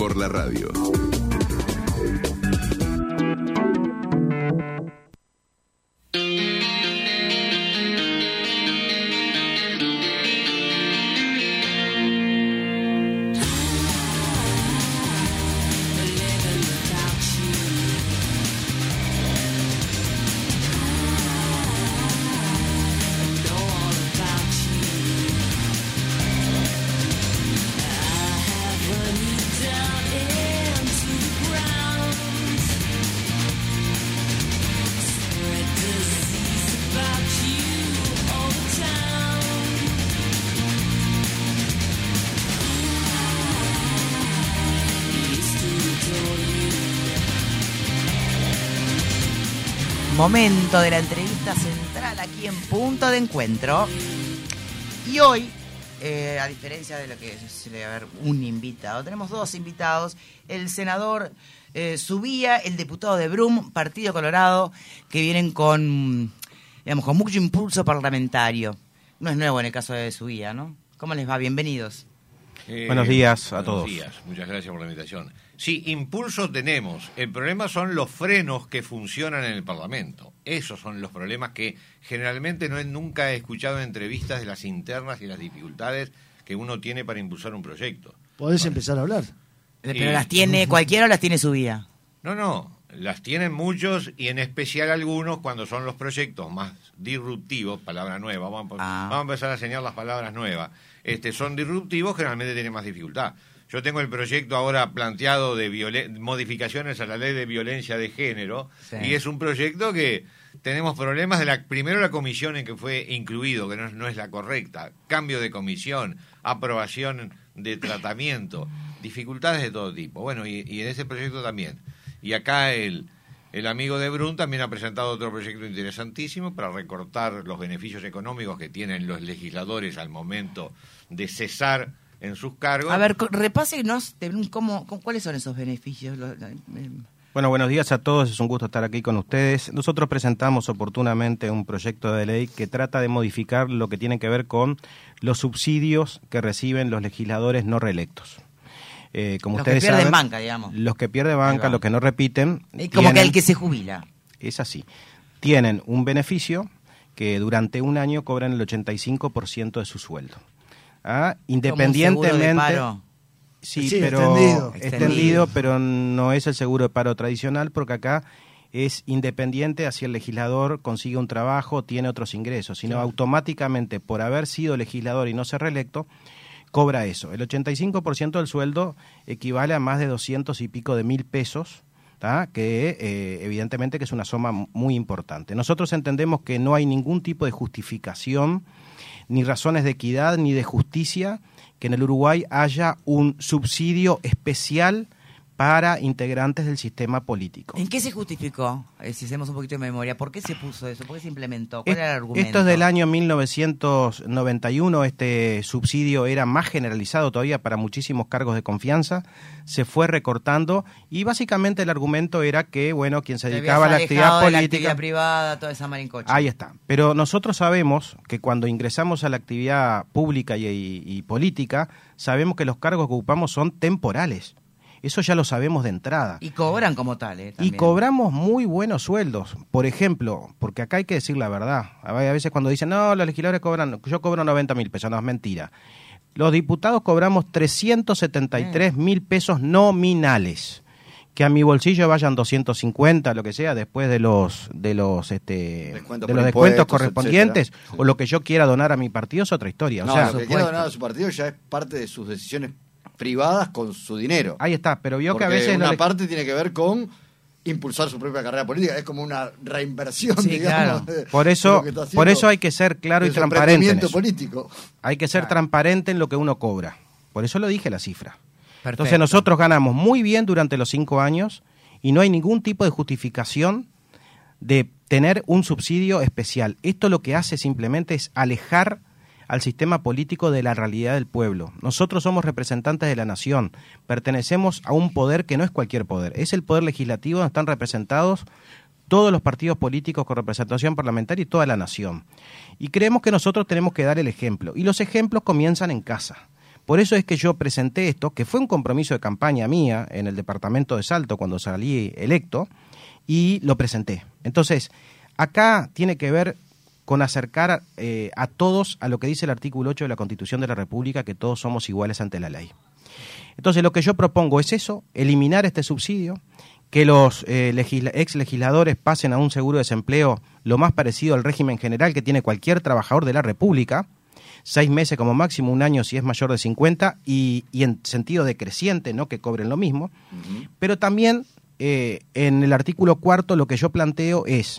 por la radio. Momento de la entrevista central aquí en Punto de Encuentro. Y hoy, a diferencia de lo que suele haber un invitado, tenemos dos invitados. El senador Subía, el diputado de Brum, Partido Colorado, que vienen con mucho impulso parlamentario. No es nuevo en el caso de Subía, ¿no? ¿Cómo les va? Bienvenidos. Buenos días a todos. Buenos días, muchas gracias por la invitación. Sí, impulso tenemos. El problema son los frenos que funcionan en el Parlamento. Esos son los problemas que generalmente nunca he escuchado en entrevistas de las internas y las dificultades que uno tiene para impulsar un proyecto. ¿Podés empezar a hablar? Pero las tiene cualquiera o las tiene Subía. No, las tienen muchos y en especial algunos cuando son los proyectos más disruptivos, palabra nueva, vamos a empezar a enseñar las palabras nuevas. Son disruptivos, generalmente tienen más dificultad. Yo tengo el proyecto ahora planteado de modificaciones a la ley de violencia de género, sí. Y es un proyecto que tenemos problemas primero la comisión en que fue incluido, que no es la correcta, cambio de comisión, aprobación de tratamiento, dificultades de todo tipo. Bueno, y en ese proyecto también. Y acá el amigo de Brum también ha presentado otro proyecto interesantísimo para recortar los beneficios económicos que tienen los legisladores al momento de cesar en sus cargos. A ver, repásenos cuáles son esos beneficios. Bueno, buenos días a todos, es un gusto estar aquí con ustedes. Nosotros presentamos oportunamente un proyecto de ley que trata de modificar lo que tiene que ver con los subsidios que reciben los legisladores no reelectos. Como los ustedes que pierden saben, banca, digamos. Los que pierden banca, los que no repiten. Como que el que se jubila. Es así. Tienen un beneficio que durante un año cobran el 85% de su sueldo. Independientemente. ¿Como un seguro de paro? Sí, pero extendido, pero no es el seguro de paro tradicional, porque acá es independiente hacia el legislador consigue un trabajo, tiene otros ingresos, sino automáticamente por haber sido legislador y no ser reelecto, cobra eso. El 85% del sueldo equivale a más de 200 y pico de mil pesos, que evidentemente que es una suma muy importante. Nosotros entendemos que no hay ningún tipo de justificación, ni razones de equidad, ni de justicia, que en el Uruguay haya un subsidio especial para integrantes del sistema político. ¿En qué se justificó? Si hacemos un poquito de memoria, ¿por qué se puso eso? ¿Por qué se implementó? ¿Cuál era el argumento? Esto es del año 1991, este subsidio era más generalizado todavía para muchísimos cargos de confianza, se fue recortando y básicamente el argumento era que, bueno, quien se dedicaba a la actividad política... la actividad privada, toda esa marincocha. Ahí está. Pero nosotros sabemos que cuando ingresamos a la actividad pública y política, sabemos que los cargos que ocupamos son temporales. Eso ya lo sabemos de entrada. Y cobran como tal, Y también. cobramos muy buenos sueldos. Por ejemplo, porque acá hay que decir la verdad. A veces cuando dicen, no, los legisladores cobran, yo cobro 90 mil pesos, no, es mentira. Los diputados cobramos 373 mil pesos nominales. Que a mi bolsillo vayan 250, lo que sea, después de los descuentos correspondientes, etcétera. O lo que yo quiera donar a mi partido es otra historia. No, o sea, lo que quiera donar a su partido ya es parte de sus decisiones privadas con su dinero. Ahí está, pero vio porque que a veces... una parte tiene que ver con impulsar su propia carrera política, es como una reinversión, sí, digamos. Claro. Por eso hay que ser claro y transparente en eso. Político. Hay que ser transparente en lo que uno cobra. Por eso lo dije la cifra. Perfecto. Entonces nosotros ganamos muy bien durante los 5 años y no hay ningún tipo de justificación de tener un subsidio especial. Esto lo que hace simplemente es alejar al sistema político de la realidad del pueblo. Nosotros somos representantes de la nación, pertenecemos a un poder que no es cualquier poder, es el poder legislativo donde están representados todos los partidos políticos con representación parlamentaria y toda la nación. Y creemos que nosotros tenemos que dar el ejemplo, y los ejemplos comienzan en casa. Por eso es que yo presenté esto, que fue un compromiso de campaña mía en el departamento de Salto cuando salí electo, y lo presenté. Entonces, acá tiene que ver con acercar a todos a lo que dice el artículo 8 de la Constitución de la República, que todos somos iguales ante la ley. Entonces, lo que yo propongo es eso, eliminar este subsidio, que los ex legisladores pasen a un seguro de desempleo lo más parecido al régimen general que tiene cualquier trabajador de la República, 6 meses como máximo, 1 año si es mayor de 50, y en sentido decreciente, no que cobren lo mismo. Pero también en el artículo 4 lo que yo planteo es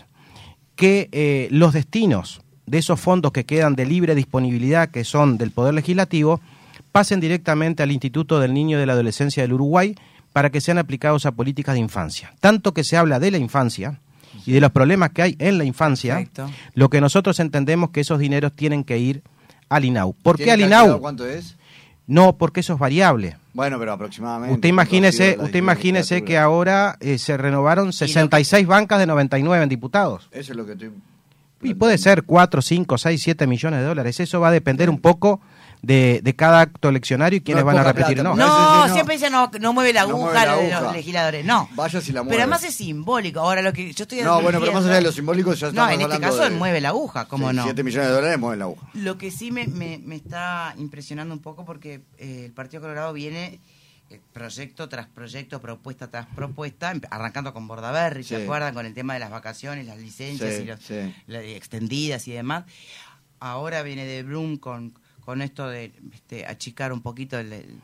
que los destinos de esos fondos que quedan de libre disponibilidad, que son del Poder Legislativo, pasen directamente al Instituto del Niño y de la Adolescencia del Uruguay para que sean aplicados a políticas de infancia. Tanto que se habla de la infancia y de los problemas que hay en la infancia, perfecto, lo que nosotros entendemos que esos dineros tienen que ir al INAU. ¿Por qué al INAU? ¿Cuánto es? No, porque eso es variable. Bueno, pero aproximadamente. Usted imagínese que ahora se renovaron 66 bancas de 99 en diputados. Eso es lo que estoy... Y puede ser 4, 5, 6, 7 millones de dólares. Eso va a depender un poco de cada acto eleccionario y quiénes van a repetir. Plata, no, siempre dicen no mueve la aguja de los legisladores. No. Vaya si la mueve. Pero además es simbólico. Ahora lo que yo estoy No, bueno, pero más allá de lo simbólico ya estamos hablando. No, en este caso mueve la aguja, ¿cómo no? 7 millones de dólares mueven la aguja. Lo que sí me está impresionando un poco porque el Partido Colorado viene proyecto tras proyecto, propuesta tras propuesta, arrancando con Bordaberry, ¿se acuerdan? Con el tema de las vacaciones, las licencias y las extendidas y demás. Ahora viene de Blum con esto de achicar un poquito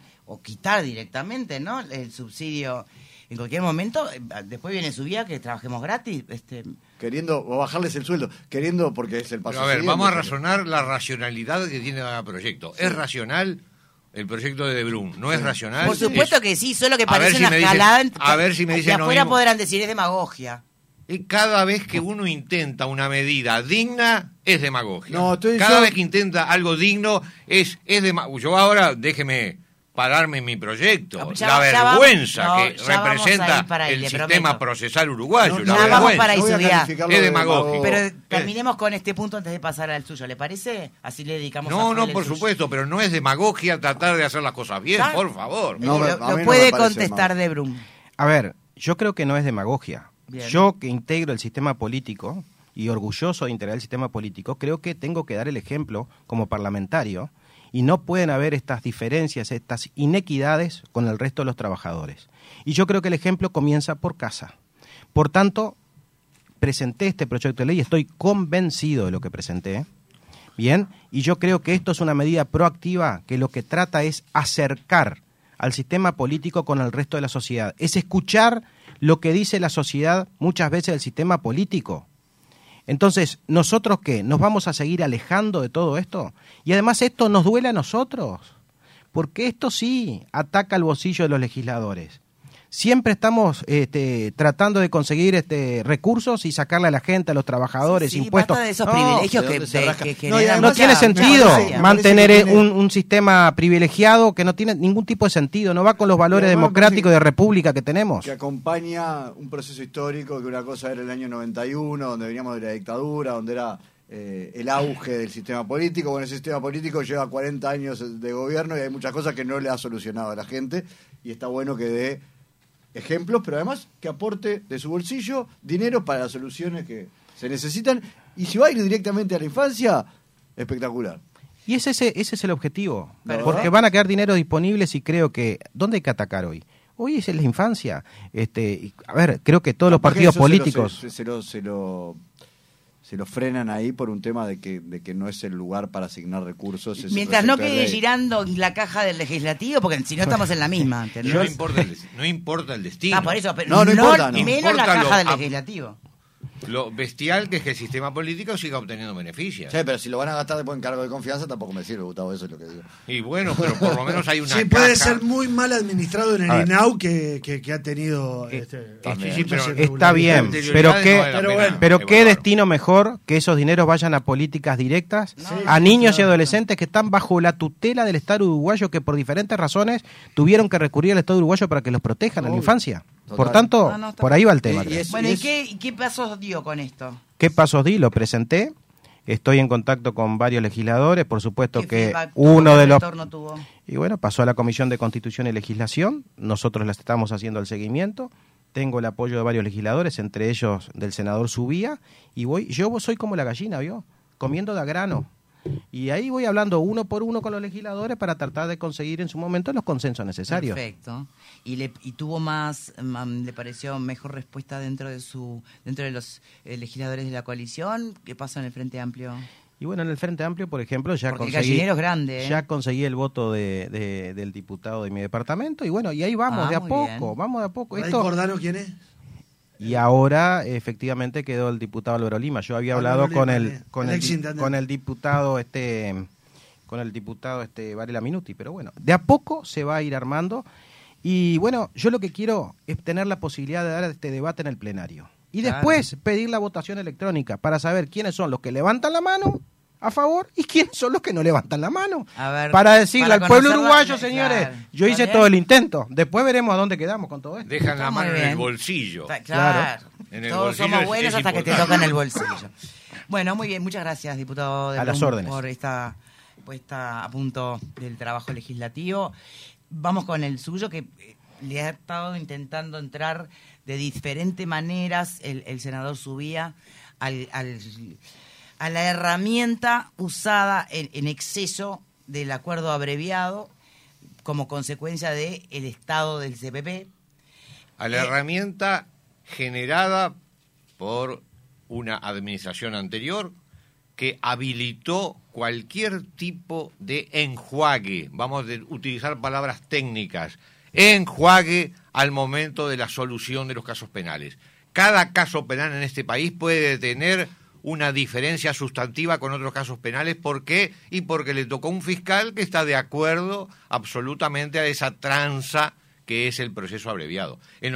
o quitar directamente, ¿no? El subsidio en cualquier momento. Después viene su vía que trabajemos gratis. Queriendo, o bajarles el sueldo, queriendo, porque es el paso. Pero a ver, vamos a razonar la racionalidad que tiene cada proyecto. ¿Es racional el proyecto de Blum? ¿No es racional? Por supuesto que sí, solo que parece una jalada. A ver si me dicen de afuera podrán decir, es demagogia. Y cada vez que uno intenta una medida digna, es demagogia. No, cada vez que intenta algo digno, es demagogia. Yo ahora, déjeme pararme en mi proyecto. La vergüenza que representa el sistema procesal uruguayo. Vamos para eso, es demagogia. Pero terminemos con este punto antes de pasar al suyo, ¿le parece? Así le dedicamos No, por supuesto, pero no es demagogia tratar de hacer las cosas bien, por favor. Lo puede contestar de Blum. A ver, yo creo que no es demagogia. Bien. Yo, que integro el sistema político y orgulloso de integrar el sistema político, creo que tengo que dar el ejemplo como parlamentario y no pueden haber estas diferencias, estas inequidades con el resto de los trabajadores. Y yo creo que el ejemplo comienza por casa. Por tanto, presenté este proyecto de ley, estoy convencido de lo que presenté, bien, y yo creo que esto es una medida proactiva que lo que trata es acercar al sistema político con el resto de la sociedad, es escuchar lo que dice la sociedad muchas veces del sistema político. Entonces, ¿nosotros qué? ¿Nos vamos a seguir alejando de todo esto? Y además esto nos duele a nosotros, porque esto sí ataca al bolsillo de los legisladores. Siempre estamos tratando de conseguir recursos y sacarle a la gente, a los trabajadores, impuestos. Basta de esos privilegios que generan. No tiene sentido mantener un sistema privilegiado que no tiene ningún tipo de sentido, no va con los valores democráticos de república que tenemos. Que acompaña un proceso histórico, que una cosa era el año 91, donde veníamos de la dictadura, donde era el auge del sistema político. Bueno, ese sistema político lleva 40 años de gobierno y hay muchas cosas que no le ha solucionado a la gente, y está bueno que dé ejemplos, pero además que aporte de su bolsillo dinero para las soluciones que se necesitan, y si va a ir directamente a la infancia, espectacular. Y ese es el objetivo, porque van a quedar dinero disponibles y creo que ¿dónde hay que atacar hoy? Hoy es en la infancia. A ver, creo que todos los partidos políticos se lo frenan ahí por un tema de que no es el lugar para asignar recursos. Mientras no quede girando la caja del legislativo, porque si no estamos en la misma. No importa el destino. Por eso, pero no importa, menos importa la caja del legislativo. Lo bestial que es que el sistema político siga obteniendo beneficios. Sí, pero si lo van a gastar después en cargo de confianza tampoco me sirve, Gustavo, eso es lo que digo. Y bueno, pero por lo menos hay una sí, puede ser muy mal administrado en el INAU que ha tenido pero está bien, pero qué destino mejor que esos dineros vayan a políticas directas, a niños y adolescentes que están bajo la tutela del Estado uruguayo, que por diferentes razones tuvieron que recurrir al Estado uruguayo para que los protejan en la infancia. Total. Por tanto, por ahí va el tema. ¿Y qué pasos dio con esto? ¿Qué pasos di? Lo presenté Estoy en contacto con varios legisladores, por supuesto ¿Qué que feedback uno tuvo? de ¿Qué los... retorno tuvo? Y bueno, pasó a la Comisión de Constitución y Legislación, nosotros les estamos haciendo el seguimiento, tengo el apoyo de varios legisladores, entre ellos del senador Subía, y yo soy como la gallina, ¿vio? Comiendo de a grano. Y ahí voy hablando uno por uno con los legisladores para tratar de conseguir en su momento los consensos necesarios. Perfecto. ¿Y tuvo le pareció mejor respuesta dentro de los legisladores de la coalición? ¿Qué pasó en el Frente Amplio? Y bueno, en el Frente Amplio, por ejemplo, Porque el gallinero es grande, ¿eh? Ya conseguí el voto del diputado de mi departamento, y bueno, y ahí vamos de a poco. ¿Ray Cordano quién es? Y ahora efectivamente quedó el diputado Álvaro Lima. Yo había hablado con el diputado Varela Minuti, pero bueno, de a poco se va a ir armando. Y bueno, yo lo que quiero es tener la posibilidad de dar este debate en el plenario. Y después pedir la votación electrónica para saber quiénes son los que levantan la mano a favor y quiénes son los que no levantan la mano. A ver, para decirle al pueblo uruguayo, claro, señores, yo hice todo el intento. Después veremos a dónde quedamos con todo esto. Dejan la mano en bien. el bolsillo. Claro. En el Todos bolsillo somos buenos hasta que te importante. tocan el bolsillo. Bueno, muy bien, muchas gracias, diputado de A las Blum, órdenes. por esta puesta a punto del trabajo legislativo. Vamos con el suyo, que le ha estado intentando entrar de diferentes maneras el senador Subía a la herramienta usada en exceso del acuerdo abreviado como consecuencia del estado del CPP. A la herramienta generada por una administración anterior que habilitó cualquier tipo de enjuague, vamos a utilizar palabras técnicas, enjuague al momento de la solución de los casos penales. Cada caso penal en este país puede tener una diferencia sustantiva con otros casos penales. ¿Por qué? Y porque le tocó un fiscal que está de acuerdo absolutamente a esa tranza que es el proceso abreviado. El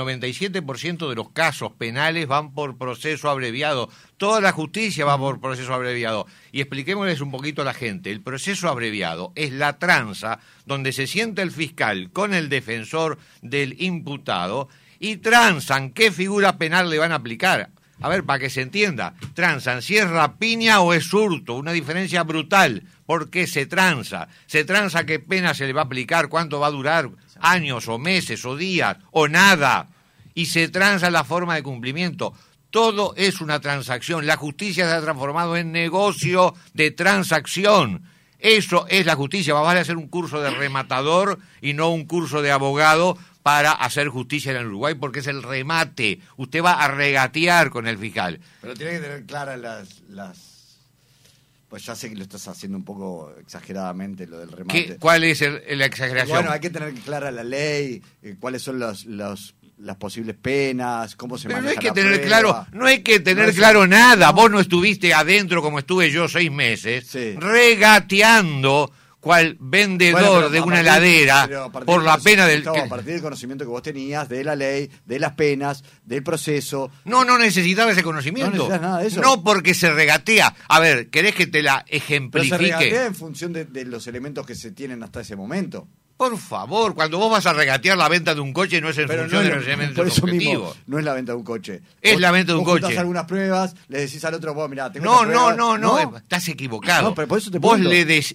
97% de los casos penales van por proceso abreviado. Toda la justicia va por proceso abreviado. Y expliquémosles un poquito a la gente. El proceso abreviado es la tranza donde se sienta el fiscal con el defensor del imputado y tranzan qué figura penal le van a aplicar. A ver, para que se entienda, tranzan si es rapiña o es hurto, una diferencia brutal. ¿Por qué se tranza? Se tranza qué pena se le va a aplicar, cuánto va a durar, años o meses o días o nada. Y se tranza la forma de cumplimiento. Todo es una transacción. La justicia se ha transformado en negocio de transacción. Eso es la justicia. Vale a hacer un curso de rematador y no un curso de abogado para hacer justicia en el Uruguay, porque es el remate. Usted va a regatear con el fiscal. Pero tiene que tener claras las... Pues ya sé que lo estás haciendo un poco exageradamente, lo del remate. ¿Cuál es la exageración? Bueno, hay que tener clara la ley, cuáles son las posibles penas, cómo se maneja la prueba. No hay que tener claro nada. Vos no estuviste adentro como estuve yo 6 meses, regateando cual vendedor de una heladera por la pena del... A partir del conocimiento que vos tenías de la ley, de las penas, del proceso... No necesitaba ese conocimiento. No necesitas nada de eso. No, porque se regatea. A ver, ¿querés que te la ejemplifique? Pero se regatea en función de los elementos que se tienen hasta ese momento. Por favor, cuando vos vas a regatear la venta de un coche no es en función de los elementos objetivos. No es la venta de un coche. Es la venta de un coche. Vos algunas pruebas, le decís al otro, vos mirá, tengo No, estás equivocado. No, pero por eso te vos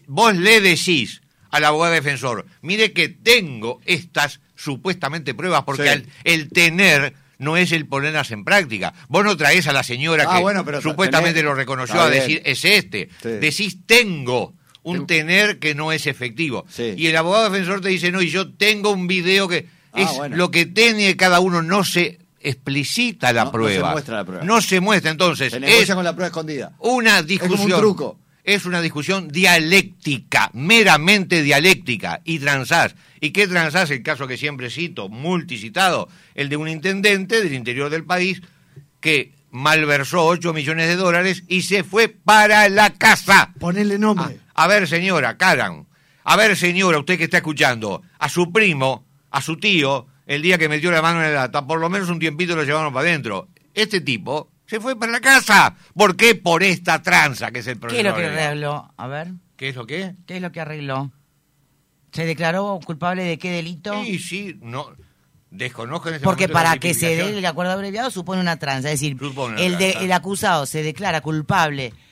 le decís al abogado defensor, mire que tengo estas supuestamente pruebas, porque el tener no es el ponerlas en práctica. Vos no traés a la señora que supuestamente lo reconoció a decir, es este. Sí. Decís, tengo un tener que no es efectivo. Sí. Y el abogado defensor te dice, no, y yo tengo un video que lo que tiene cada uno, no se explicita la prueba. No se muestra la prueba. No se muestra, entonces. Se negocia con la prueba escondida. Una discusión. Es como un truco. Es una discusión dialéctica, meramente dialéctica, y transás. ¿Y qué transás? El caso que siempre cito, multicitado, el de un intendente del interior del país que malversó $8 millones y se fue para la casa. Ponele nombre. A ver, señora, Karan, a ver, señora, usted que está escuchando, a su primo, a su tío, el día que metió la mano en la lata, por lo menos un tiempito lo llevaron para adentro. Este tipo se fue para la casa. ¿Por qué? Por esta tranza que es el problema. ¿Qué es lo que arregló? A ver. ¿Qué es lo que? ¿Qué es lo que arregló? ¿Se declaró culpable de qué delito? Sí, no... Desconozco en ese porque momento para que se dé el acuerdo abreviado supone una tranza, es decir, el acusado se declara culpable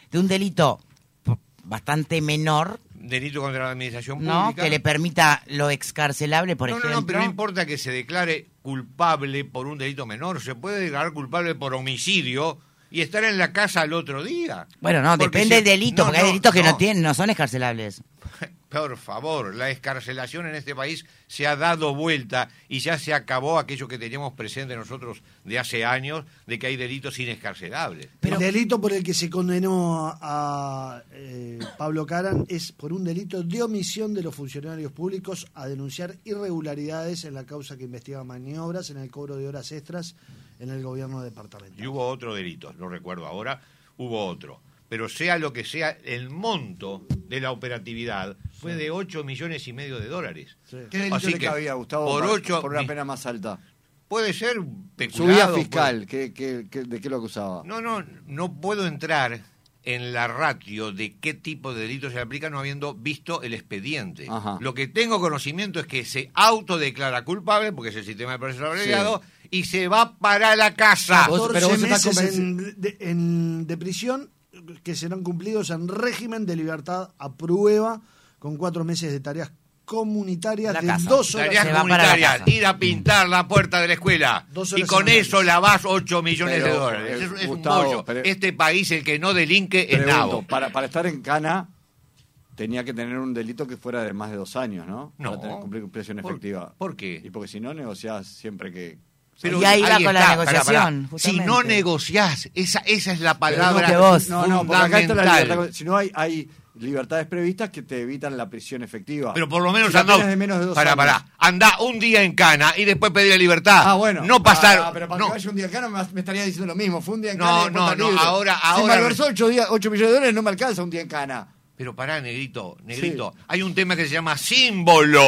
de un delito bastante menor, delito contra la administración ¿no? pública. Que le permita lo excarcelable, por ejemplo. No, pero no importa que se declare culpable por un delito menor. Se puede declarar culpable por homicidio y estar en la casa al otro día. Bueno, no, Porque depende del delito, porque hay delitos que no son excarcelables. Por favor, la excarcelación en este país se ha dado vuelta y ya se acabó aquello que teníamos presente nosotros de hace años, de que hay delitos inexcarcelables. Pero el delito por el que se condenó a Pablo Caran es por un delito de omisión de los funcionarios públicos a denunciar irregularidades en la causa que investiga maniobras en el cobro de horas extras en el gobierno departamental. Y hubo otro delito, no recuerdo ahora, hubo otro. Pero sea lo que sea, el monto de la operatividad fue de $8,5 millones de dólares. Sí. ¿Qué delito le cabía, Gustavo, por una pena más alta? Puede ser peculado. Subida fiscal, ¿de qué lo acusaba? No puedo entrar en la ratio de qué tipo de delito se aplica no habiendo visto el expediente. Ajá. Lo que tengo conocimiento es que se autodeclara culpable, porque es el sistema de proceso abreviado, y se va para la casa. 14 meses de prisión que serán cumplidos en régimen de libertad a prueba, con 4 meses de tareas comunitarias de 2 horas. Tareas comunitarias, ir a pintar la puerta de la escuela y con eso lavás $8 millones de dólares. Es Gustavo, un bollo. Este país, el que no delinque, es nabo. Para estar en cana tenía que tener un delito que fuera de más de 2 años, ¿no? No. Para tener cumplir prisión efectiva. ¿Por qué? Y porque si no negociás siempre que... Pero y ahí va con la negociación. Si no negociás, esa es la palabra No, porque acá está la fundamental. libertad. Si no hay libertades previstas que te evitan la prisión efectiva. Pero por lo menos si andá un día en cana y después pedir libertad. Ah, bueno. No pasar. Pero para que vaya un día en cana me estaría diciendo lo mismo. Fue un día en No, cana. no, ahora. Si me malversó 8 millones de dólares, no me alcanza un día en cana. Pero pará, negrito. Sí. Hay un tema que se llama símbolo.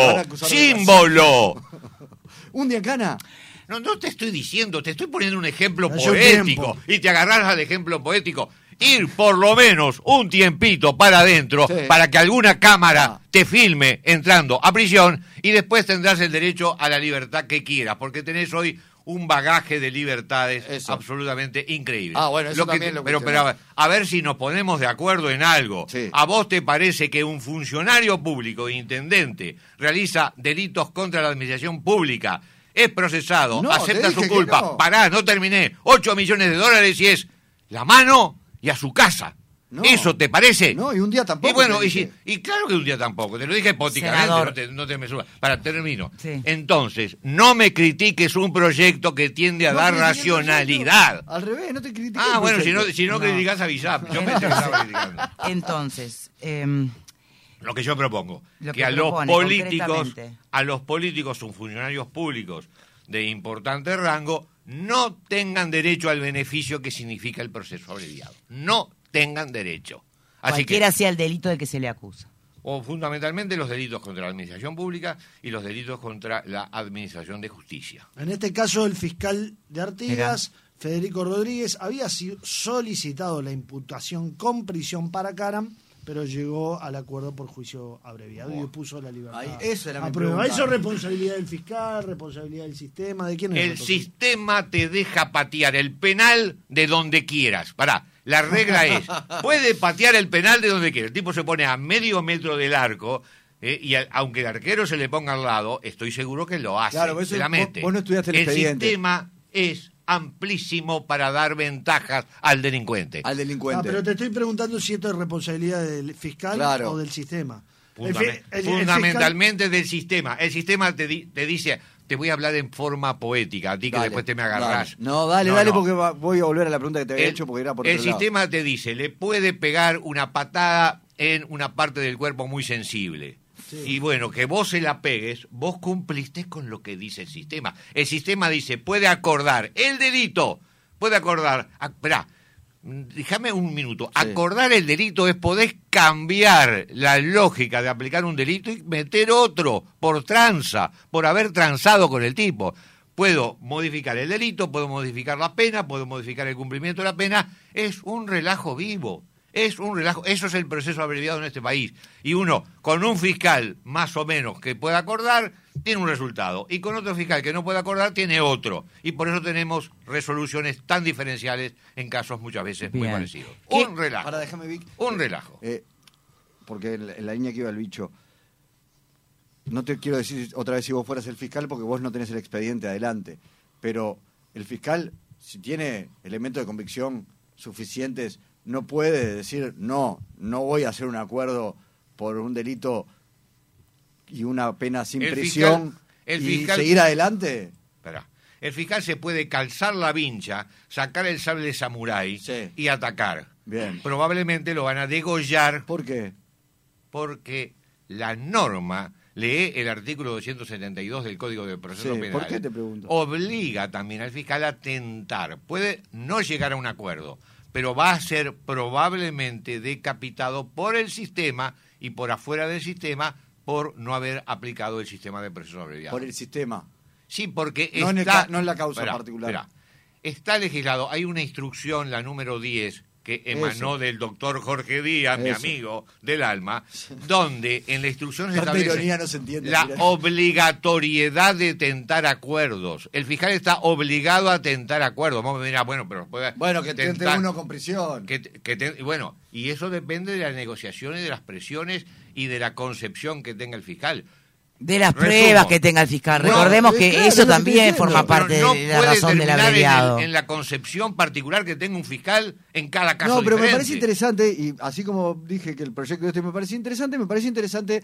¿Un día en cana? No te estoy diciendo, te estoy poniendo un ejemplo Hace poético. tiempo. Y te agarrás al ejemplo poético. Ir por lo menos un tiempito para adentro, Sí. para que alguna cámara te filme entrando a prisión, y después tendrás el derecho a la libertad que quieras, porque tenés hoy un bagaje de libertades absolutamente increíble. Bueno, eso también lo pero a ver si nos ponemos de acuerdo en algo. Sí. ¿A vos te parece que un funcionario público, intendente, realiza delitos contra la administración pública, es procesado, No, acepta te su dije culpa? que no. Pará, no terminé. $8 millones y es la mano y a su casa. No. ¿Eso te parece? No, y un día tampoco. Y bueno, te dije. y claro que un día tampoco, te lo dije hipotéticamente, Senador. no te me subas. Termino. Sí. Entonces, no me critiques un proyecto que tiende a dar critiqué el racionalidad. proyecto. Al revés, no te critiques. Bueno, si no criticás, avisá. Yo pensé que estaba criticando. Entonces, Lo que yo propongo, Lo que que a los propone, políticos, sus funcionarios públicos de importante rango, no tengan derecho al beneficio que significa el proceso abreviado. No tengan derecho. Así cualquiera sea el delito del que se le acusa. o fundamentalmente los delitos contra la administración pública y los delitos contra la administración de justicia. En este caso, el fiscal de Artigas, Federico Rodríguez, había solicitado la imputación con prisión para Caran, pero llegó al acuerdo por juicio abreviado y puso la libertad. Eso era mi prueba. pregunta. Eso es responsabilidad del fiscal, responsabilidad del sistema. ¿De quién es? El sistema te deja patear el penal de donde quieras. Pará, la regla es, puede patear el penal de donde quiera. El tipo se pone a medio metro del arco, y aunque el arquero se le ponga al lado, estoy seguro que lo hace. Claro, eso se la mete. vos no estudiaste el El expediente. sistema es amplísimo para dar ventajas al delincuente. Al delincuente. pero te estoy preguntando si esto es responsabilidad del fiscal o del sistema. Fundamentalmente del sistema. El sistema te dice, te voy a hablar en forma poética, a ti que después te me agarrás. Dale, porque voy a volver a la pregunta que te había hecho porque era por el otro lado. sistema te dice, le puede pegar una patada en una parte del cuerpo muy sensible. Sí. Y bueno, que vos se la pegues, vos cumpliste con lo que dice el sistema. El sistema dice, puede acordar el delito, puede acordar... Esperá, déjame un minuto. Sí. Acordar el delito es poder cambiar la lógica de aplicar un delito y meter otro por tranza, por haber transado con el tipo. Puedo modificar el delito, puedo modificar la pena, puedo modificar el cumplimiento de la pena. Es un relajo vivo. Es un relajo, eso es el proceso abreviado en este país. Y uno, con un fiscal más o menos que pueda acordar, tiene un resultado. Y con otro fiscal que no puede acordar, tiene otro. Y por eso tenemos resoluciones tan diferenciales en casos muchas veces muy parecidos. Un relajo. Ahora déjame, Vic. Un relajo. Porque en la línea que iba el bicho, no te quiero decir otra vez si vos fueras el fiscal, porque vos no tenés el expediente adelante. Pero el fiscal, si tiene elementos de convicción suficientes, no puede decir, no voy a hacer un acuerdo por un delito y una pena sin prisión y seguir adelante. Espera. El fiscal se puede calzar la vincha, sacar el sable de samurái y atacar. Bien. Probablemente lo van a degollar. ¿Por qué? Porque la norma, lee el artículo 272 del Código de Proceso Penal. ¿Por qué te pregunto? Obliga también al fiscal a tentar. Puede no llegar a un acuerdo, pero va a ser probablemente decapitado por el sistema y por afuera del sistema por no haber aplicado el sistema de proceso abreviado. Por el sistema. Sí, porque no está... no en la causa particular. Está legislado, hay una instrucción, la número 10, que emanó del doctor Jorge Díaz, mi amigo del alma, donde en la instrucción se establece no se entiende, la obligatoriedad de tentar acuerdos. El fiscal está obligado a tentar acuerdos. Vamos a decir, bueno, que tente uno con prisión. Bueno, y eso depende de las negociaciones, de las presiones y de la concepción que tenga el fiscal. De las pruebas que tenga el fiscal. Recordemos que eso también forma parte de la razón del abreviado. En la concepción particular que tenga un fiscal en cada caso. No, pero diferente. me parece interesante, y así como dije que el proyecto este me parece interesante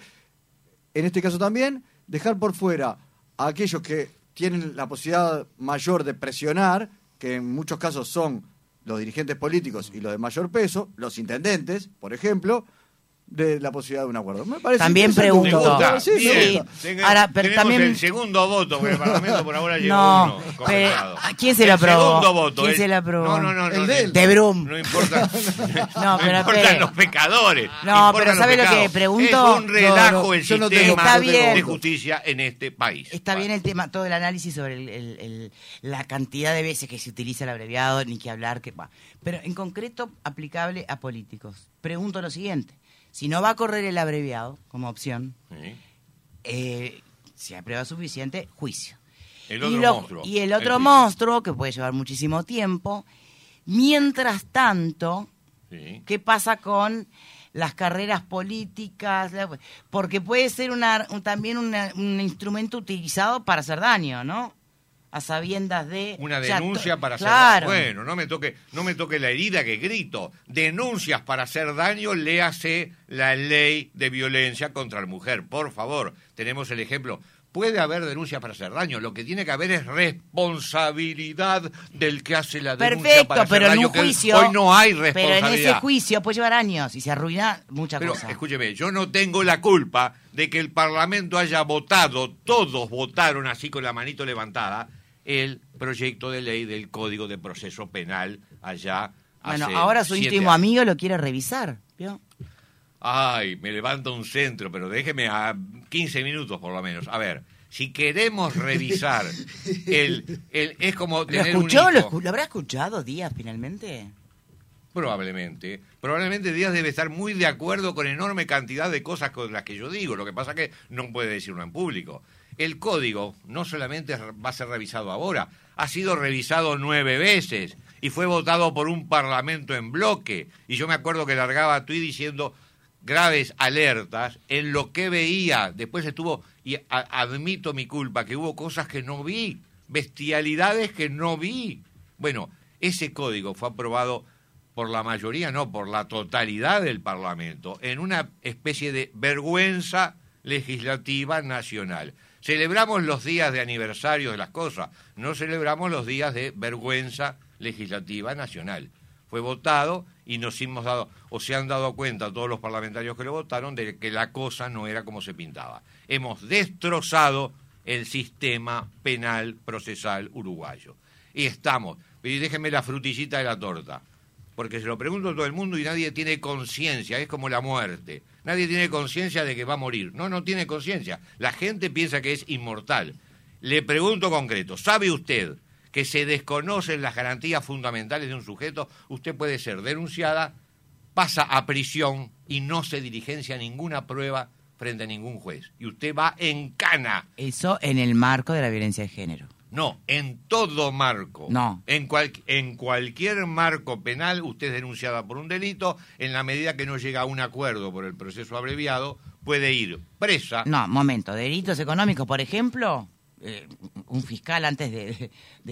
en este caso también dejar por fuera a aquellos que tienen la posibilidad mayor de presionar, que en muchos casos son los dirigentes políticos y los de mayor peso, los intendentes, por ejemplo, de la posibilidad de un acuerdo. Me parece también pregunto. Sí. Ahora, pero tenemos también el segundo voto, porque el Parlamento por ahora llegó uno. Pero, ¿quién se lo aprobó? El segundo voto. ¿Quién se lo aprobó? No. De Brum. No importa. No, pero importan los pecadores. No, pero ¿sabe lo que pregunto? Es un relajo el sistema de justicia en este país. Está bien el tema, todo el análisis sobre la cantidad de veces que se utiliza el abreviado, ni que hablar, pero en concreto aplicable a políticos. Pregunto lo siguiente. Si no va a correr el abreviado como opción, si hay prueba suficiente, juicio. El otro monstruo. Y el otro monstruo, que puede llevar muchísimo tiempo. Mientras tanto, ¿qué pasa con las carreras políticas? Porque puede ser también un instrumento utilizado para hacer daño, ¿no? A sabiendas de... Una denuncia para hacer daño. Bueno, no me toque la herida que grito. Denuncias para hacer daño, léase la ley de violencia contra la mujer. Por favor, tenemos el ejemplo. Puede haber denuncias para hacer daño. Lo que tiene que haber es responsabilidad del que hace la denuncia para hacer daño. Pero en un juicio... Hoy no hay responsabilidad. Pero en ese juicio puede llevar años y se arruina muchas cosas. Pero escúcheme, yo no tengo la culpa de que el Parlamento haya votado, todos votaron así con la manito levantada, el proyecto de ley del Código de Proceso Penal allá hace ahora su 7 íntimo años. amigo lo quiere revisar, ¿vio? Ay, me levanta un centro, pero déjeme a 15 minutos por lo menos. A ver, si queremos revisar es como tener un hijo. ¿Lo habrá escuchado Díaz finalmente? Probablemente Díaz debe estar muy de acuerdo con enorme cantidad de cosas con las que yo digo. Lo que pasa es que no puede decirlo en público. El código no solamente va a ser revisado ahora, ha sido revisado 9 veces y fue votado por un parlamento en bloque. Y yo me acuerdo que largaba tuit diciendo graves alertas en lo que veía. Después estuvo, y admito mi culpa, que hubo cosas que no vi, bestialidades que no vi. Bueno, ese código fue aprobado por la mayoría, no, por la totalidad del Parlamento, en una especie de vergüenza legislativa nacional. Celebramos los días de aniversario de las cosas, no celebramos los días de vergüenza legislativa nacional. Fue votado y nos hemos dado, o se han dado cuenta todos los parlamentarios que lo votaron, de que la cosa no era como se pintaba. Hemos destrozado el sistema penal procesal uruguayo. Y déjenme la frutillita de la torta, porque se lo pregunto a todo el mundo y nadie tiene conciencia, es como la muerte. Nadie tiene conciencia de que va a morir. No tiene conciencia. La gente piensa que es inmortal. Le pregunto concreto, ¿sabe usted que se desconocen las garantías fundamentales de un sujeto? Usted puede ser denunciada pasa a prisión y no se diligencia ninguna prueba frente a ningún juez. Y usted va en cana. Eso en el marco de la violencia de género. No, en todo marco. No. En cualquier marco penal usted es denunciada por un delito, en la medida que no llega a un acuerdo por el proceso abreviado, puede ir presa. No, momento, delitos económicos, por ejemplo, un fiscal antes de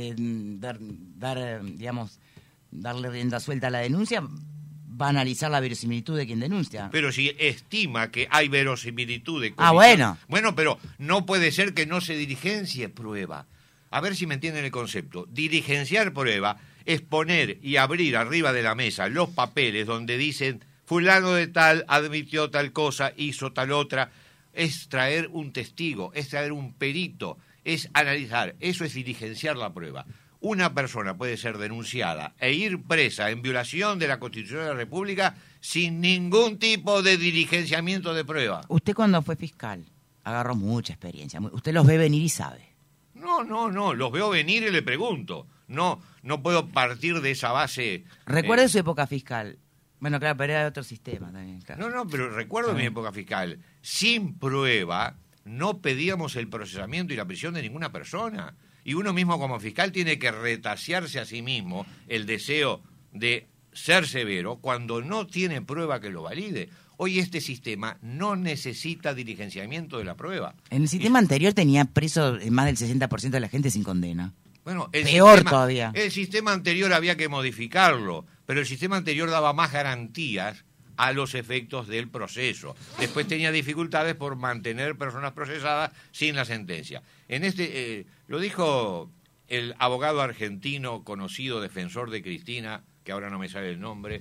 darle rienda suelta a la denuncia, va a analizar la verosimilitud de quien denuncia. Pero si estima que hay verosimilitud de comisión... bueno. Bueno, pero no puede ser que no se diligencie prueba. A ver si me entienden el concepto. Diligenciar prueba es poner y abrir arriba de la mesa los papeles donde dicen fulano de tal admitió tal cosa, hizo tal otra. Es traer un testigo, es traer un perito, es analizar. Eso es diligenciar la prueba. Una persona puede ser denunciada e ir presa en violación de la Constitución de la República sin ningún tipo de diligenciamiento de prueba. Usted cuando fue fiscal agarró mucha experiencia. Usted los ve venir y sabe. No, los veo venir y le pregunto. No puedo partir de esa base. ¿Recuerda su época fiscal? Bueno, claro, pero era otro sistema también. Claro. No, pero recuerdo mi época fiscal. Sin prueba no pedíamos el procesamiento y la prisión de ninguna persona. Y uno mismo como fiscal tiene que retasearse a sí mismo el deseo de ser severo cuando no tiene prueba que lo valide. Hoy este sistema no necesita diligenciamiento de la prueba. En el sistema anterior tenía preso más del 60% de la gente sin condena. Bueno, peor todavía. El sistema anterior había que modificarlo, pero el sistema anterior daba más garantías a los efectos del proceso. Después tenía dificultades por mantener personas procesadas sin la sentencia. Lo dijo el abogado argentino conocido, defensor de Cristina, que ahora no me sale el nombre,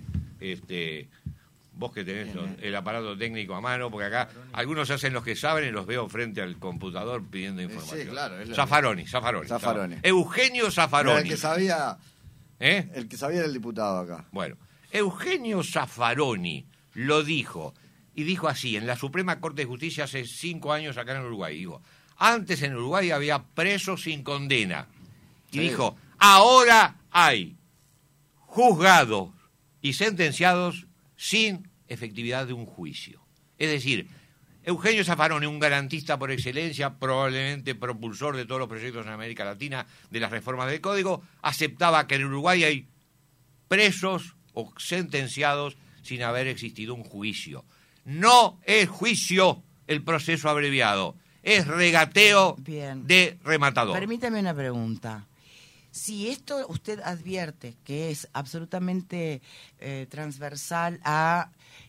vos que tenés el aparato técnico a mano, porque acá algunos hacen los que saben y los veo frente al computador pidiendo información. Sí, claro. Zaffaroni. Eugenio Zaffaroni. El que sabía era el diputado acá. Bueno, Eugenio Zaffaroni lo dijo, y dijo así, en la Suprema Corte de Justicia hace 5 años acá en Uruguay, dijo, antes en Uruguay había presos sin condena, y dijo, ahora hay juzgados y sentenciados sin efectividad de un juicio. Es decir, Eugenio Zaffaroni, un garantista por excelencia, probablemente propulsor de todos los proyectos en América Latina de las reformas del Código, aceptaba que en Uruguay hay presos o sentenciados sin haber existido un juicio. No es juicio el proceso abreviado, es regateo de rematador. Permítame una pregunta. Si esto usted advierte que es absolutamente transversal a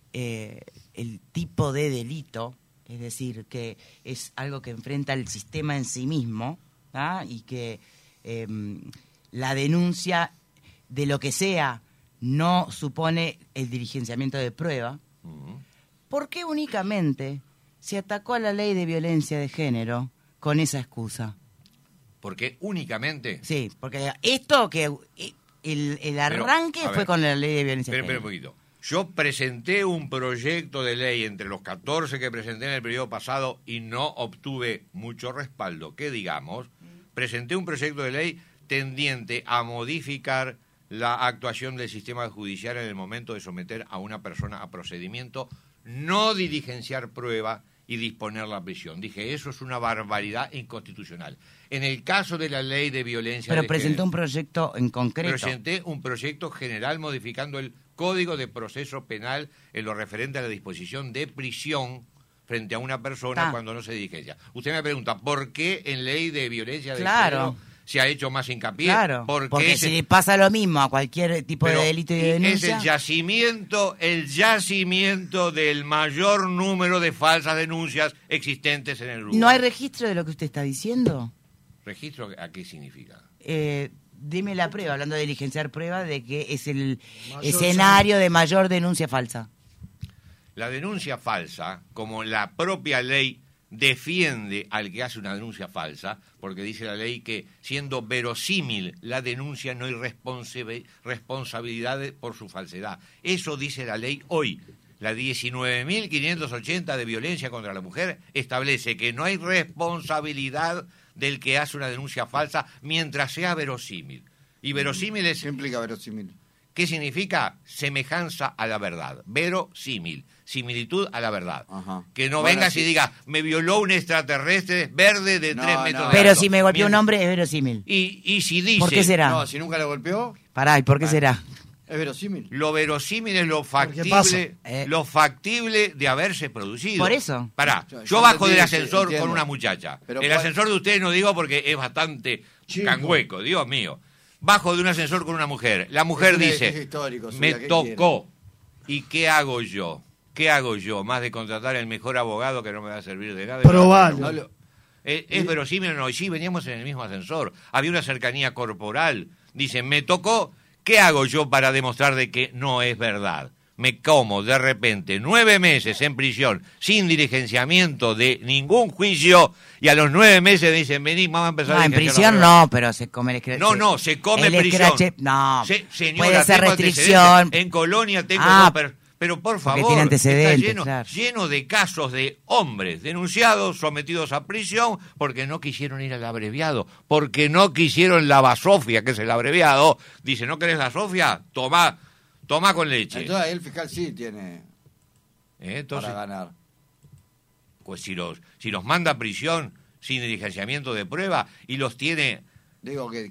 el tipo de delito, es decir, que es algo que enfrenta el sistema en sí mismo, ¿ah? Y que la denuncia de lo que sea no supone el diligenciamiento de prueba, ¿por qué únicamente se atacó a la ley de violencia de género con esa excusa? ¿Por qué únicamente? Sí, porque esto que el arranque fue con la ley de violencia de género. Espera un poquito. Yo presenté un proyecto de ley entre los 14 que presenté en el periodo pasado y no obtuve mucho respaldo. Que digamos, presenté un proyecto de ley tendiente a modificar la actuación del sistema judicial en el momento de someter a una persona a procedimiento, no diligenciar prueba y disponer la prisión. Dije, eso es una barbaridad inconstitucional. En el caso de la ley de violencia de género... Pero presentó un proyecto en concreto. Presenté un proyecto general modificando el Código de Proceso Penal en lo referente a la disposición de prisión frente a una persona cuando no se diligencia. Usted me pregunta, ¿por qué en ley de violencia de género se ha hecho más hincapié? Claro, porque si le pasa lo mismo a cualquier tipo de delito y de denuncia... Es el yacimiento del mayor número de falsas denuncias existentes en el Uruguay. ¿No hay registro de lo que usted está diciendo? ¿Registro a qué significa? Dime la prueba, hablando de diligenciar prueba, de que es el escenario de mayor denuncia falsa. La denuncia falsa, como la propia ley defiende al que hace una denuncia falsa, porque dice la ley que siendo verosímil la denuncia no hay responsabilidad por su falsedad. Eso dice la ley hoy. La 19.580 de violencia contra la mujer establece que no hay responsabilidad del que hace una denuncia falsa mientras sea verosímil. Y verosímil es... ¿Qué implica verosímil? ¿Qué significa? Semejanza a la verdad, verosímil, similitud a la verdad. Ajá. Que no Bueno, vengas sí. y digas, me violó un extraterrestre verde de 3 metros de Pero alto. si me golpeó un Bien. hombre es verosímil. Y si dice... ¿Por qué será? No, si nunca lo golpeó, Pará, ¿y por qué será? es verosímil. Lo verosímil es ¿Qué pasa? lo factible de haberse producido. Por eso. Pará, Yo yo bajo del entiendo, ascensor entiendo. con una muchacha. Pero el ¿cuál- ascensor de ustedes no digo porque es bastante Chico. cangueco, Dios mío. Bajo de un ascensor con una mujer. La mujer Es un dice, edificio histórico, me Zulia, ¿qué tocó. ¿Y qué hago yo? ¿Qué hago yo? Más de contratar el mejor abogado que no me va a servir de nada. Probalo. No lo- ¿Es verosímil o no? Y sí, veníamos en el mismo ascensor. Había una cercanía corporal. Dicen, me tocó. ¿Qué hago yo para demostrar de que no es verdad? Me como de repente 9 meses en prisión sin diligenciamiento de ningún juicio y a los 9 meses dicen, vení, vamos a empezar No, a en diligenciar prisión la prueba". no, pero se come el scratch. No, se come el prisión. scratch, no, Señora, puede ser tengo restricción. antecedentes. En Colonia tengo Ah, pero por porque favor, tiene antecedentes, está claro. lleno de casos de hombres denunciados, sometidos a prisión, porque no quisieron ir al abreviado, porque no quisieron la basofia, que es el abreviado. Dice, ¿no querés la sofia? Tomá con leche. Entonces ahí el fiscal sí tiene Entonces, para ganar. pues si los manda a prisión sin diligenciamiento de prueba y los tiene... Digo que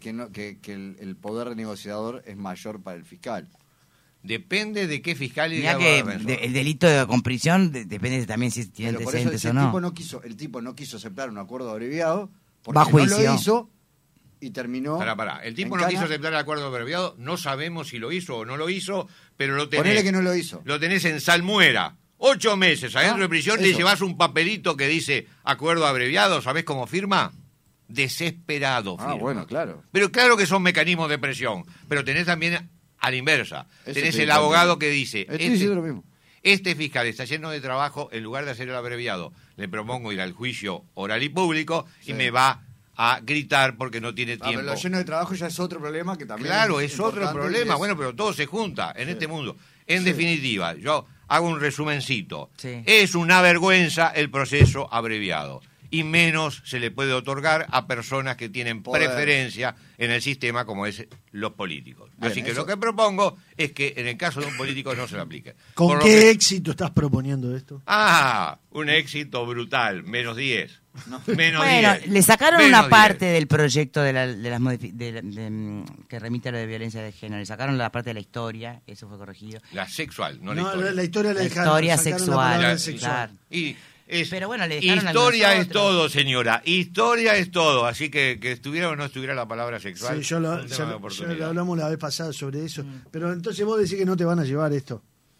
el poder negociador es mayor para el fiscal. Depende de qué fiscal y de Mirá qué que abogado. el delito con prisión depende también si tiene Pero por eso antecedentes si o el no. tipo no quiso aceptar un acuerdo abreviado, porque Va a no juicio. lo hizo y terminó. Pará. El tipo en no cana. quiso aceptar el acuerdo abreviado, no sabemos si lo hizo o no lo hizo, pero lo tenés. Ponele que no lo hizo. Lo tenés en salmuera. 8 meses adentro de prisión, le eso. llevas un papelito que dice acuerdo abreviado, ¿sabés cómo firma? Desesperado firma. Bueno, claro. Pero claro que son mecanismos de presión, pero tenés también a la inversa. Eso Tenés estoy el abogado diciendo. que dice, Estoy diciendo lo mismo. este fiscal está lleno de trabajo, en lugar de hacer el abreviado, le propongo ir al juicio oral y público y Sí. me va a gritar porque no tiene Pero tiempo. lo lleno de trabajo ya es otro problema que también. Claro, es otro importante, problema. es- Bueno, pero todo se junta en este mundo. En Sí. definitiva, yo hago un resumencito. Sí. Es una vergüenza el proceso abreviado. Y menos se le puede otorgar a personas que tienen Poder. preferencia en el sistema como es los políticos. Bien, Así que eso- lo que propongo es que en el caso de un político no se lo aplique. ¿Con Por lo qué que- éxito estás proponiendo esto? un éxito brutal. Menos 10. Menos Bueno, 10. le sacaron Menos una parte 10. del proyecto de las que remite a lo de violencia de género. Le sacaron la parte de la historia, eso fue corregido. La sexual, no la No, historia. la historia La le dejaron, historia sacaron la sexual, palabra La- sexual. claro. Y es, Pero bueno, le dejaron historia algunos es otros. todo, señora. Historia es todo. Así que estuviera o no estuviera la palabra sexual. Sí, yo lo, es un tema ya de lo oportunidad. hablamos la vez pasada sobre eso. Pero entonces vos decís que no te van a llevar esto.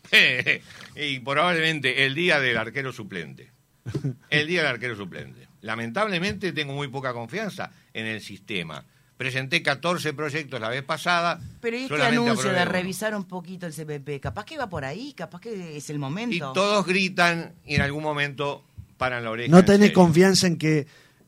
Y probablemente el día del arquero suplente. El día del arquero suplente. Lamentablemente tengo muy poca confianza en el sistema. Presenté 14 proyectos la vez pasada. Pero este solamente anuncio aprobé de uno. revisar un poquito el CPP, capaz que va por ahí, capaz que es el momento. Y todos gritan y en algún momento paran la oreja. No en tenés serio. confianza en que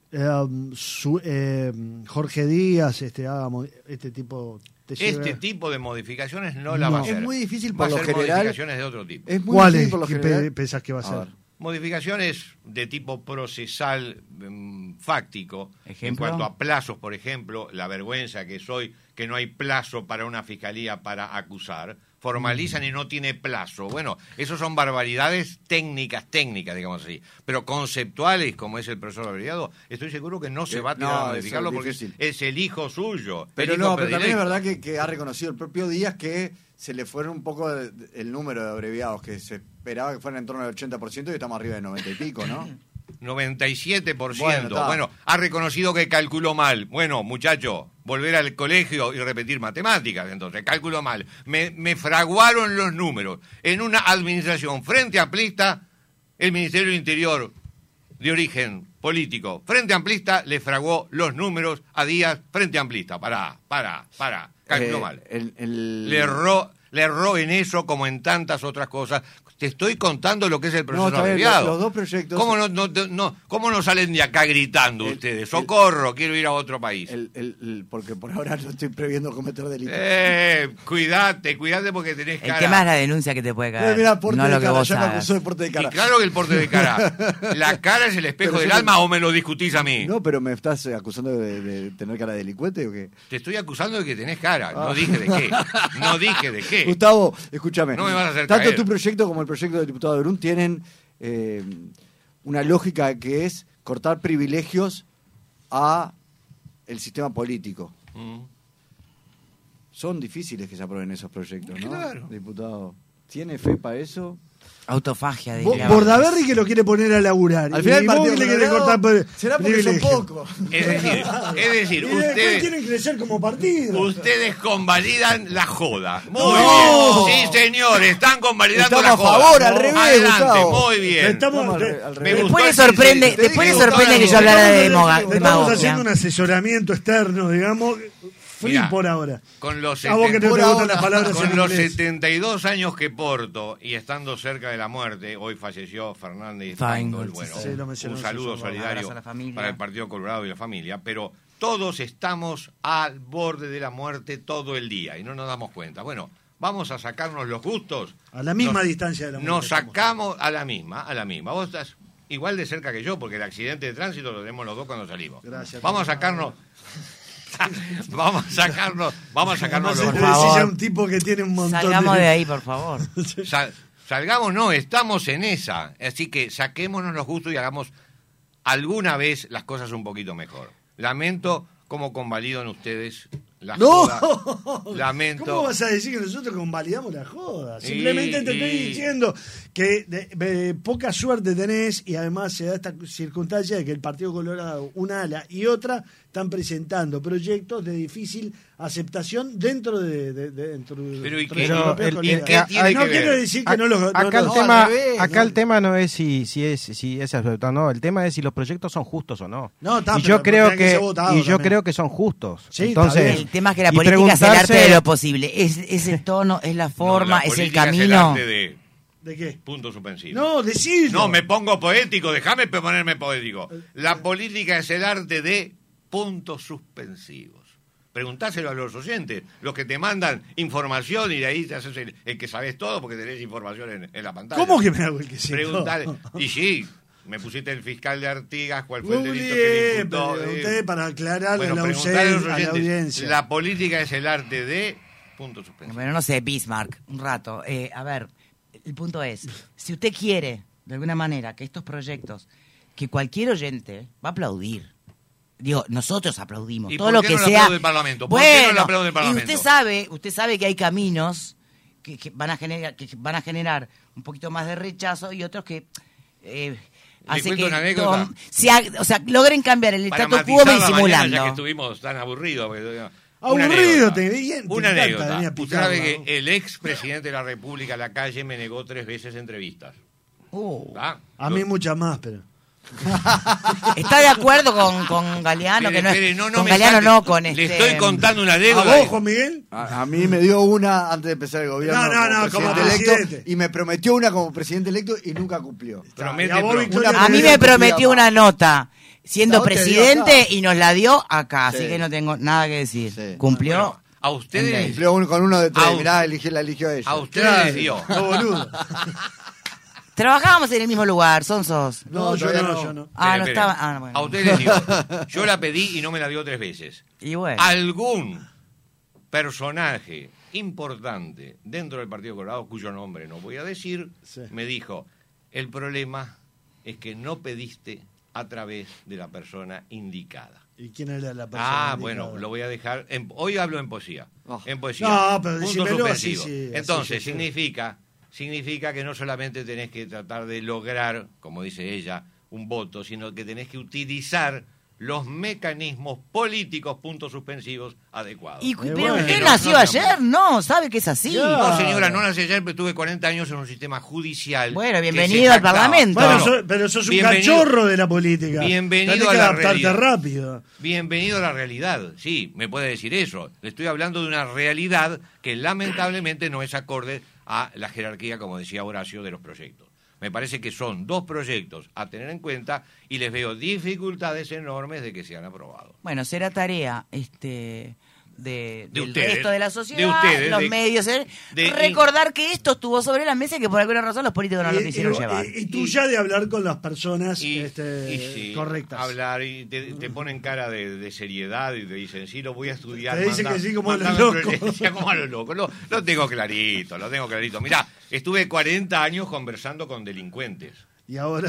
Jorge Díaz haga este tipo de Este tipo de modificaciones no la va a No. hacer. Es muy difícil Va por a lo ser general. modificaciones de otro tipo. Es muy ¿Cuáles difícil por lo general. pensás que va a A ser? ver. Modificaciones de tipo procesal fáctico, en ¿Ejemplo? cuanto a plazos, por ejemplo, la vergüenza que soy, que no hay plazo para una fiscalía para acusar, formalizan y no tiene plazo. Bueno, eso son barbaridades técnicas, digamos así, pero conceptuales, como es el profesor abreviado, estoy seguro que no se va a tirar No, a eso modificarlo es porque difícil. es el hijo suyo. Pero el hijo no, pero también es predilecto. verdad que ha reconocido el propio Díaz que se le fueron un poco el número de abreviados, que se esperaba que fueran en torno al 80% y estamos arriba de 90 y pico, ¿no? 97%. Bueno, Bueno, está. ha reconocido que calculó mal. Bueno, muchacho, volver al colegio y repetir matemáticas, entonces, calculó mal. Me fraguaron los números. En una administración frente amplista, el Ministerio del Interior, de origen político, frente amplista, le fraguó los números a Díaz, frente amplista. Pará. Calculó mal. Le erró le erró en eso como en tantas otras cosas. Te estoy contando lo que es el proceso está bien, abreviado. los dos proyectos... ¿Cómo no salen de acá gritando ustedes? ¡Socorro! Quiero ir a otro país. Porque por ahora no estoy previendo cometer delitos. Cuídate porque tenés cara. El tema es la denuncia que te puede caer. Mira, porte no de lo que cara, vos ya me hagas. acusó de porte de cara. Y claro que el porte de cara. ¿La cara es el espejo Pero del yo alma o me lo discutís a mí? No, pero me estás acusando de tener cara de delincuente o qué. Te estoy acusando de que tenés cara. No dije de qué. No dije de qué. Gustavo, escúchame. No me vas a hacer Tanto caer. tu proyecto como el proyecto del diputado Brun tienen una lógica que es cortar privilegios a el sistema político. Son difíciles que se aprueben esos proyectos, ¿no? Claro. Diputado, ¿tiene fe para eso? Autofagia, diría. Bordaberry que lo quiere poner a laburar. Al final y el vos Partido que le querés Colorado cortar será porque son privilegio. pocos. Es decir, Y después ustedes... quieren crecer como partido. Ustedes convalidan la joda. Muy No. bien. Sí, señor, están convalidando Estamos la a joda. favor, al revés, Adelante, Gustavo. muy bien. Estamos, al Me revés. gustó Después le el sorprende, chiste. después le Me gustó sorprende la que yo hablara de estamos demagogia. haciendo un asesoramiento externo, digamos, free Mirá, por ahora. Con los, A vos que no te por gustan ahora, las palabras con en los inglés. 72 años que porto y estando cerca de la muerte, hoy falleció Fernández Feingold. Bueno, sí, lo mencionó un saludo Suso, un solidario abrazo a la familia. para el Partido Colorado y la familia, pero todos estamos al borde de la muerte todo el día y no nos damos cuenta. Bueno, vamos a sacarnos los gustos. A la misma distancia de la muerte. Nos sacamos a la misma. Vos estás igual de cerca que yo, porque el accidente de tránsito lo tenemos los dos cuando salimos. Gracias. Vamos a sacarnos... Vamos a sacarnos Además, los le Por decís favor. a un tipo que tiene un montón Salgamos de ahí, por favor. Salgamos, no, estamos en esa. Así que saquémonos los gustos y hagamos alguna vez las cosas un poquito mejor. Lamento cómo convalidan ustedes la ¡No! joda. Lamento. ¿Cómo vas a decir que nosotros convalidamos la joda? Simplemente te estoy diciendo que poca suerte tenés y además se da esta circunstancia de que el Partido Colorado, una ala y otra, están presentando proyectos de difícil aceptación dentro de Pero ¿y qué? Pero ¿Qué tiene no que ver? quiero decir que no los acá no, el tema, al revés, acá ¿no? el tema no es si es aceptado, no, el tema es si los proyectos son justos o no. No, está, y pero yo creo tienen que ser votados yo también. creo que son justos. Sí, Entonces, está bien. El tema es que la y política es el arte preguntarse- de lo posible. Es el tono, es la forma, No, la es el política es el camino. arte de ¿De qué? punto suspensivo. No, decilo. No, me pongo poético, déjame ponerme poético. La política es el arte de puntos suspensivos. Preguntáselo a los oyentes, los que te mandan información y de ahí te haces el que sabes todo porque tenés información en la pantalla. ¿Cómo que me hago el que sí? Preguntale. No. Y sí, me pusiste el fiscal de Artigas, cuál fue el Muy delito bien, que le imputó. pero usted para aclararle Bueno, a preguntale a los la oyentes. audiencia. La política es el arte de puntos suspensivos. Bueno, no sé, Bismarck, un rato. A ver, el punto es, si usted quiere, de alguna manera, que estos proyectos, que cualquier oyente va a aplaudir. Digo, nosotros aplaudimos. ¿Y Todo por lo qué que no lo sea. aplaude el Parlamento? ¿Por qué no lo aplaude el Y Parlamento? usted sabe que hay caminos que van a generar un poquito más de rechazo y otros que hace cuento que una anécdota. logren cambiar el Para status quo matizar la mañana, disimulando. ya que estuvimos tan aburridos. Una Aburrido, anécdota. te bien. Una te encanta anécdota. venir a Usted picarla, sabe ¿no? que el ex presidente de la República, Lacalle, me negó 3 veces entrevistas. ¿Ah? A mí muchas más, pero... ¿Está de acuerdo con Galeano? Espere, Que no es, espere, no con me Galeano saque. no, con Le este... estoy contando una ¿A anécdota. vos, Juan Miguel? A mí me dio una antes de empezar el gobierno. No, como presidente electo, presidente. y me prometió una como presidente electo y nunca cumplió. Promete, Y a vos, pero- Victoria, Una A mí me Primero prometió una nota siendo No, te dio presidente acá. y nos la dio acá, así Sí. que no tengo nada que decir. Sí. ¿Cumplió? Bueno, a ustedes, Cumplió con uno de 3. Au. Mirá, la eligió ella. a ustedes les dio. No, boludo. Trabajábamos en el mismo lugar, Sonsos. No, yo todavía no, no. yo no. Ah, Espere, no espere. estaba... Ah, bueno. A ustedes les dio. Yo la pedí y no me la dio 3 veces. Y bueno. Algún personaje importante dentro del Partido Colorado, cuyo nombre no voy a decir, Sí. me dijo, el problema es que no pediste a través de la persona indicada. ¿Y quién era la persona? Ah, bueno, lo voy a dejar. Hoy hablo en poesía. Oh. En poesía. No, pero Punto decímelo así, suspensivo. sí, así Entonces, sí, significa que no solamente tenés que tratar de lograr, como dice ella, un voto, sino que tenés que utilizar los mecanismos políticos, puntos suspensivos, adecuados. Pero bueno, usted no, nació no, ayer, no, sabe que es así. Ya. No, señora, no nací ayer, pero tuve 40 años en un sistema judicial. Bueno, que bienvenido se al jactaba. Parlamento. Bueno, pero sos un bienvenido- cachorro de la política. Bienvenido Tenés a que la adaptarte realidad. rápido. Bienvenido a la realidad, sí, me puede decir eso. Le estoy hablando de una realidad que lamentablemente no es acorde a la jerarquía, como decía Horacio, de los proyectos. Me parece que son dos proyectos a tener en cuenta y les veo dificultades enormes de que sean aprobados. Bueno, será tarea del ustedes, resto de la de sociedad, ustedes, los de- medios, recordar que esto estuvo sobre la mesa y que por alguna razón los políticos no lo quisieron llevar. Y tuya de hablar con las personas Y sí, correctas. hablar y te ponen cara de seriedad y te dicen, sí, lo voy a estudiar. Te dicen que sí como a los mandame locos. proyectos, como a los locos. Lo tengo clarito, lo tengo clarito. Mirá, estuve 40 años conversando con delincuentes. Y ahora...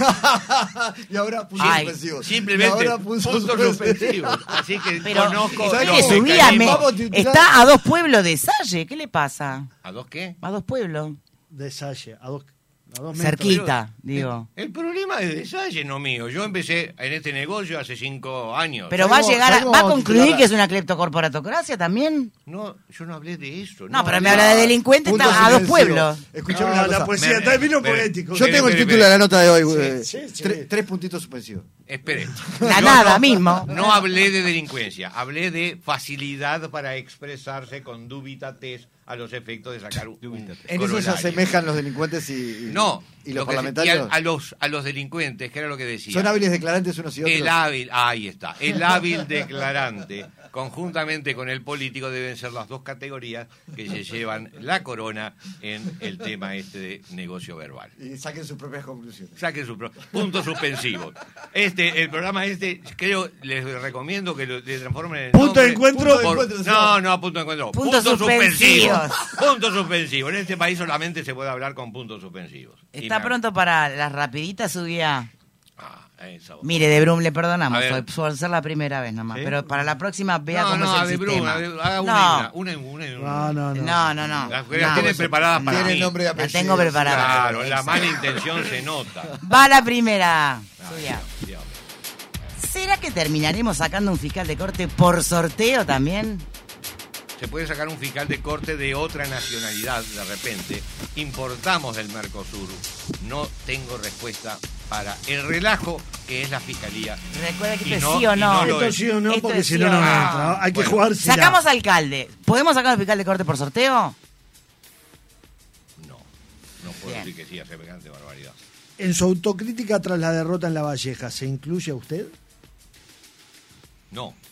Y ahora puntos Ay, suspensivos. Simplemente Y ahora puntos suspensivos. Así que Pero conozco usted los que su vida mecanismos. está a 2 pueblos de Salle, ¿qué le pasa? ¿A dos qué? A 2 pueblos. De Salle, a dos metros. Cerquita, digo. El problema es de Salle, no mío. Yo empecé en este negocio hace 5 años. Pero va a Sabemos- llegar, sabemos va a vamos a concluir titular- que es una cleptocorporatocracia también. No, yo no hablé de eso. No, pero me habla de delincuentes, Puntos está a 2 suspensivos. pueblos. Escuchame No, una la cosa. poesía, está en vino poético. Yo tengo el Espere, título de la nota de hoy. Sí, sí. 3 puntitos suspensivos. Espere. La Yo nada mismo. No hablé de delincuencia, hablé de facilidad para expresarse con dubitatez a los efectos de sacar un En eso se corolario. asemejan los delincuentes y No, y lo los que- parlamentarios. a los delincuentes, que era lo que decía. Son hábiles declarantes unos y otros. El hábil, ahí está, el hábil declarante, conjuntamente con el político, deben ser las dos categorías que se llevan la corona en el tema este de negocio verbal. Y saquen sus propias conclusiones. Saquen su punto suspensivo. El programa creo, les recomiendo que le transformen en Punto de nombre encuentro. por- Punto de encuentro, no, punto de encuentro. Puntos suspensivos. Puntos suspensivos. En este país solamente se puede hablar con puntos suspensivos. Y ¿Está me- pronto para las rapiditas su guía? Eso. Mire, de Brum, le perdonamos, A ver. suele ser la primera vez nomás, ¿Sí? pero para la próxima vea No, cómo no, es el de sistema. Bruna, haga No. una. No. Las tiene preparadas para Tiene mí. nombre y La apellido. tengo preparada. Claro, la Exacto. mala intención se nota. Va la primera. Suya. Dios. ¿Será que terminaremos sacando un fiscal de corte por sorteo también? Se puede sacar un fiscal de corte de otra nacionalidad de repente. Importamos del Mercosur. No tengo respuesta para el relajo que es la fiscalía. Recuerda que Y esto no- es sí o y no. no lo Esto es. sí o no, Esto porque es si sí no, o no no. entra. Hay que Bueno. jugar. Sacamos alcalde. ¿Podemos sacar un fiscal de corte por sorteo? No puedo Bien. decir que sí a semejante barbaridad. En su autocrítica tras la derrota en La Valleja, ¿se incluye a usted? No.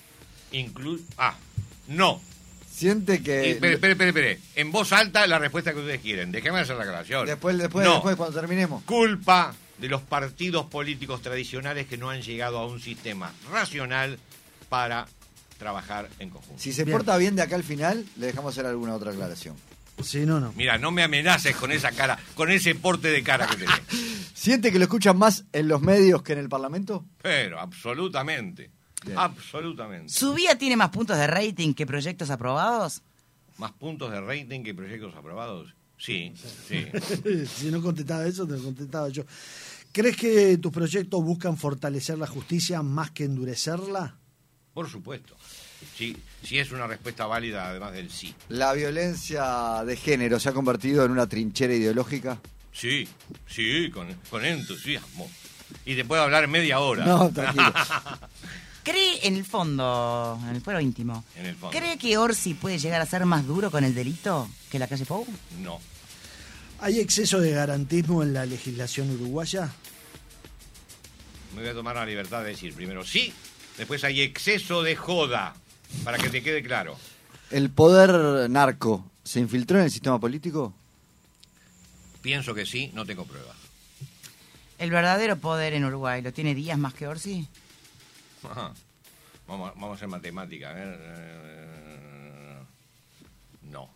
No. Siente que... Espere. En voz alta la respuesta que ustedes quieren. Déjeme hacer la aclaración. Después, No. cuando terminemos. Culpa de los partidos políticos tradicionales que no han llegado a un sistema racional para trabajar en conjunto. Si se Bien. porta bien de acá al final, le dejamos hacer alguna otra aclaración. Si no, no. Mira, no me amenaces con esa cara, con ese porte de cara que tenés. ¿Siente que lo escuchan más en los medios que en el Parlamento? Pero, absolutamente. Bien. Absolutamente. ¿Su vía tiene más puntos de rating que proyectos aprobados? ¿Más puntos de rating que proyectos aprobados? Sí, sí. Si no contestaba eso, te lo contestaba yo. ¿Crees que tus proyectos buscan fortalecer la justicia más que endurecerla? Por supuesto. Sí, sí es una respuesta válida, además del sí. ¿La violencia de género se ha convertido en una trinchera ideológica? Sí, con entusiasmo. Y te puedo hablar media hora. No, tranquilo. ¿Cree, en el fondo, en el fuero íntimo, En el fondo. ¿cree que Orsi puede llegar a ser más duro con el delito que la calle Pou? No. ¿Hay exceso de garantismo en la legislación uruguaya? Me voy a tomar la libertad de decir primero sí, después hay exceso de joda, para que te quede claro. ¿El poder narco se infiltró en el sistema político? Pienso que sí, no tengo pruebas. ¿El verdadero poder en Uruguay lo tiene Díaz más que Orsi? Ajá. Vamos a hacer matemática. A ver. No.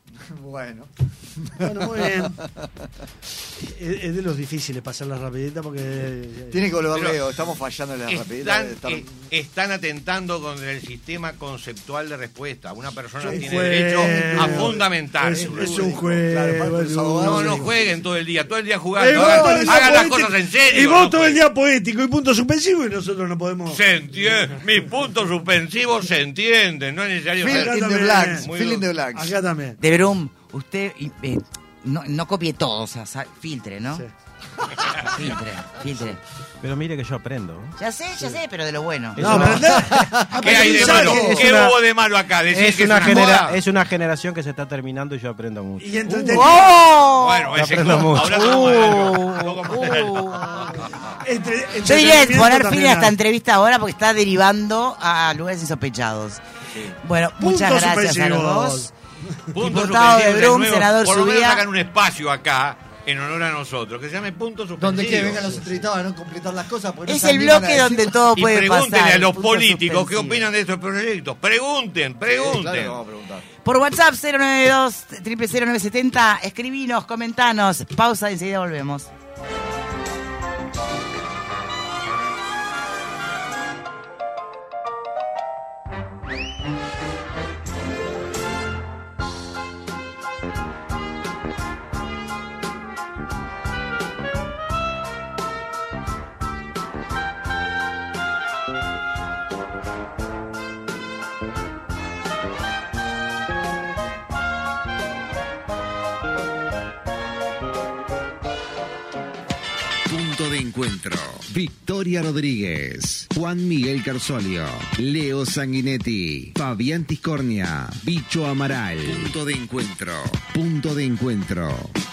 Bueno. Bueno, muy bien. Es de los difíciles pasar la rapidita porque... Tiene que volver Leo, estamos fallando en la rapidita. Están atentando contra el sistema conceptual de respuesta. Una persona tiene juego. derecho a fundamentar. Es un juego. No jueguen todo el día jugando. Hagan las cosas en serio. Y vos todo el día poético y punto suspensivo y nosotros no podemos... Se entiende. Mis puntos suspensivos se entienden. No es necesario... Fill in the blanks. Acá también. De Brum, usted no copie todo, o sea, filtre, ¿no? Sí. Filtre. Pero mire que yo aprendo. Ya sé, pero de lo bueno. Es No, una- ¿Qué hay de malo? Es ¿Qué una- hubo de malo acá? Decir Es que una, moda. es una generación que se está terminando y yo aprendo mucho. Y entretenido. ¡Oh! Bueno, ese aprendo mucho. ahora Yo diría poner fin a también esta hay. entrevista ahora porque está derivando a lugares insospechados. Bueno, muchas Puntos gracias a los suspensivos. dos. Puntos Diputado de suspensivos Brum, nuevo. senador Por lo menos Subía. hagan un espacio acá en honor a nosotros, que se llame puntos suspensivos. Donde que vengan los entrevistados a no completar las cosas. porque no Es se el animan a bloque decir- donde todo Y puede pregúntenle pasar. a los puntos políticos qué suspensivos. opinan de estos proyectos. Pregunten. Sí, claro que vamos a preguntar. Por WhatsApp 092-00970, escribinos, comentanos. Pausa, enseguida volvemos. Punto de encuentro. Victoria Rodríguez, Juan Miguel Carsolio, Leo Sanguinetti, Fabián Tiscornia, Bicho Amaral. Punto de encuentro. Punto de encuentro.